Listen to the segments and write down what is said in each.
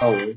Алло.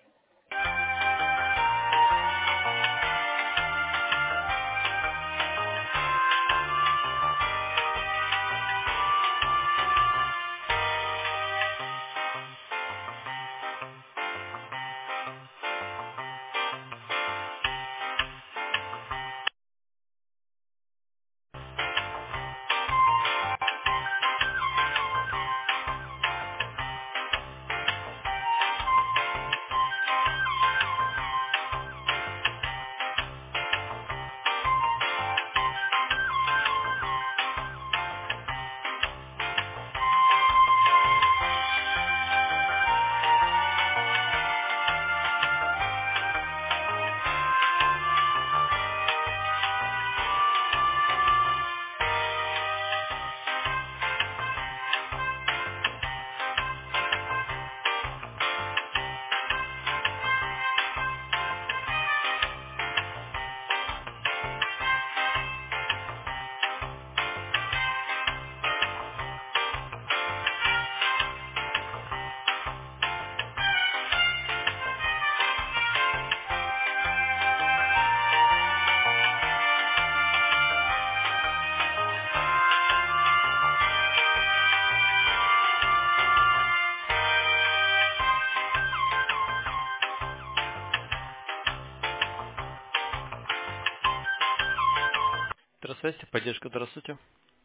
Здравствуйте, поддержка, здравствуйте.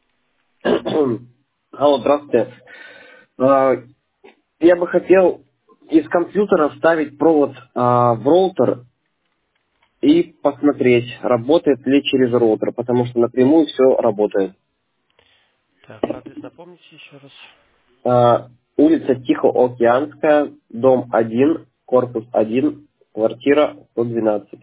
Алло, здравствуйте. А, Я бы хотел из компьютера вставить провод в роутер и посмотреть, работает ли через роутер, потому что напрямую все работает. Так, адрес напомните еще раз. Улица Тихоокеанская, дом 1, корпус 1, квартира 112.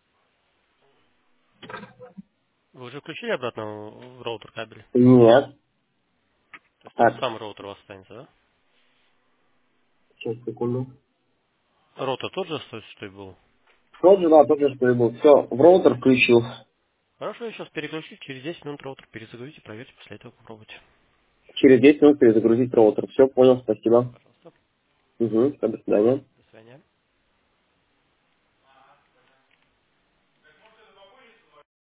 Вы уже включили обратно в роутер кабель? Нет. То есть Так, сам роутер у вас останется, да? сейчас, секунду. Роутер тот же, что и был? Тот же, да, тот же, что и был. Все, в роутер включил. Хорошо, я сейчас переключу, через 10 минут роутер перезагрузите, проверьте, после этого попробуйте. Через 10 минут перезагрузить роутер. Все, понял, спасибо. Пожалуйста. Угу, до свидания.